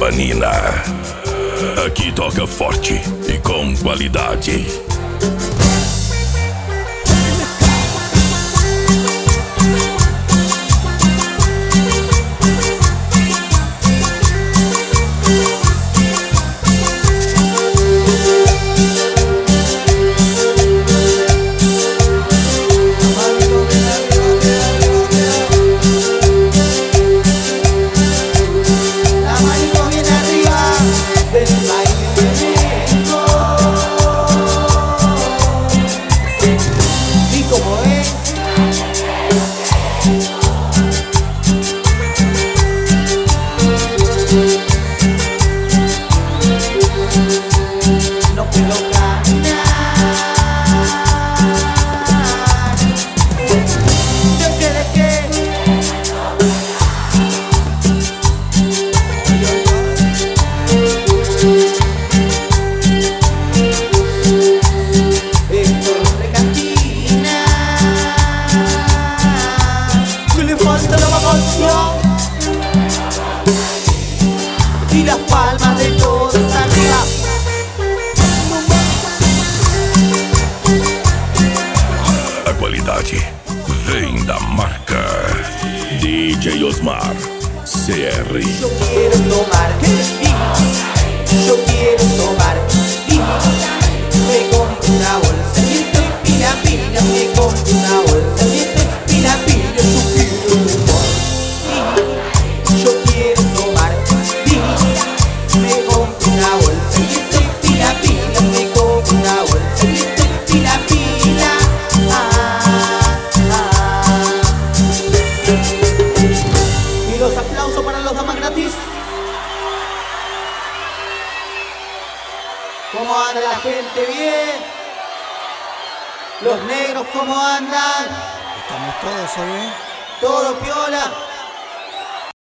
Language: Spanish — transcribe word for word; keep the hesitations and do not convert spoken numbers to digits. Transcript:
melanina. Aqui toca forte e com qualidade. Y las palmas de todos arriba. A qualidade vem da marca D J Osmar C R. Yo quiero tomar vino, yo quiero tomar vino. Me compro una bolsa y estoy pila pila. Me compro una bolsa y estoy pila pila. Yo quiero tomar vino, yo quiero tomar vino. Me compro una bolsa y estoy pila pila. Me compro una bolsa y estoy pila pila. Ah, ah. Y los aplausos para los damas gratis. ¿Cómo anda la gente? ¿Bien? Los negros, ¿cómo andan? Estamos todos hoy, ¿eh? Todo piola.